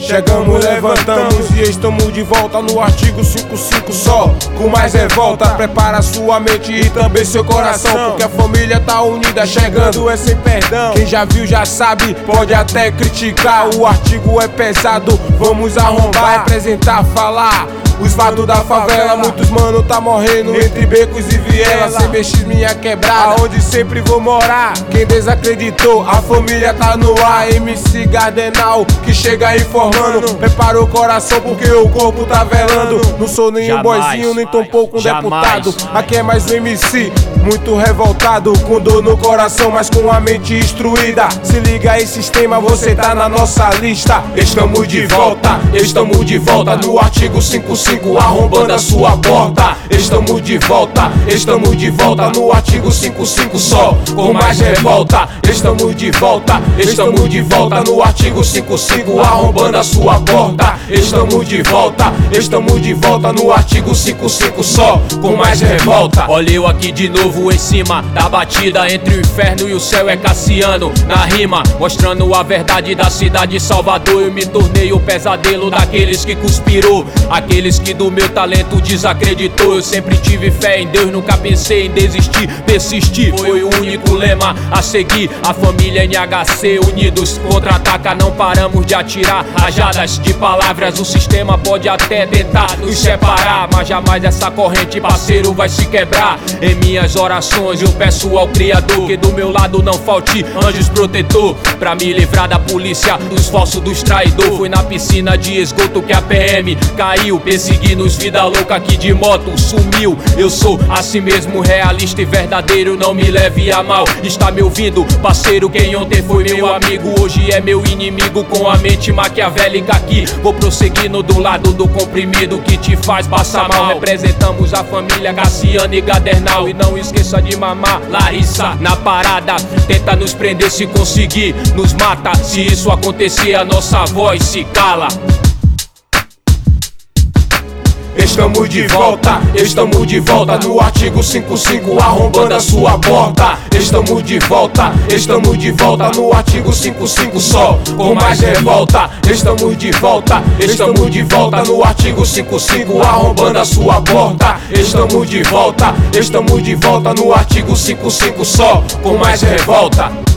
Chegamos, levantamos e estamos de volta no artigo 55 só, com mais revolta. Prepara sua mente e também seu coração, porque a família tá unida, chegando é sem perdão. Quem já viu já sabe, pode até criticar, o artigo é pesado, vamos arrombar, apresentar, falar os fatos da favela. Muitos mano tá morrendo entre becos e vielas, CBX minha quebrada, onde sempre vou morar. Quem desacreditou, a família tá no ar. MC Gardenal que chega informando, prepara o coração porque o corpo tá velando. Não sou nem um boizinho, nem tampouco um deputado. Aqui é mais um MC, muito revoltado, com dor no coração, mas com a mente instruída. Se liga aí sistema, você tá na nossa lista. Estamos de volta no artigo 55, arrombando a sua porta. Estamos de volta no artigo 55 só, com mais revolta. Estamos de volta no artigo 55, arrombando a sua porta. Estamos de volta no artigo 55 só, com mais revolta. Olha eu aqui de novo em cima da batida, entre o inferno e o céu é Cassiano na rima, mostrando a verdade da cidade de Salvador. Eu me tornei o pesadelo daqueles que conspirou, aqueles que do meu talento desacreditou. Eu sempre tive fé em Deus, nunca pensei em desistir. Persistir foi o único lema a seguir. A família NHC unidos contra-ataca, não paramos de atirar rajadas de palavras. O sistema pode até tentar nos separar, mas jamais essa corrente, parceiro, vai se quebrar. Em minhas orações eu peço ao Criador que do meu lado não falte anjos protetor, pra me livrar da polícia, dos falsos, dos traidor. Foi na piscina de esgoto que a PM caiu, perseguindo os vida louca que de moto sumiu. Eu sou assim mesmo, realista e verdadeiro, não me leve a mal. Está me ouvindo, parceiro? Quem ontem foi meu amigo, hoje é meu inimigo. Com a mente maquiavélica aqui, vou prosseguindo do lado do comprimido que te faz passar mal. Representamos a família Cassiano e Gardenal, e não esqueça de mamar Larissa na parada. Tenta nos prender, se conseguir nos mata. Se isso acontecer, a nossa voz se cala. Estamos de volta no artigo 55, arrombando a sua porta. Estamos de volta no artigo 55 só, com mais revolta. Estamos de volta no artigo 55, arrombando a sua porta. Estamos de volta no artigo 55 só, com mais revolta.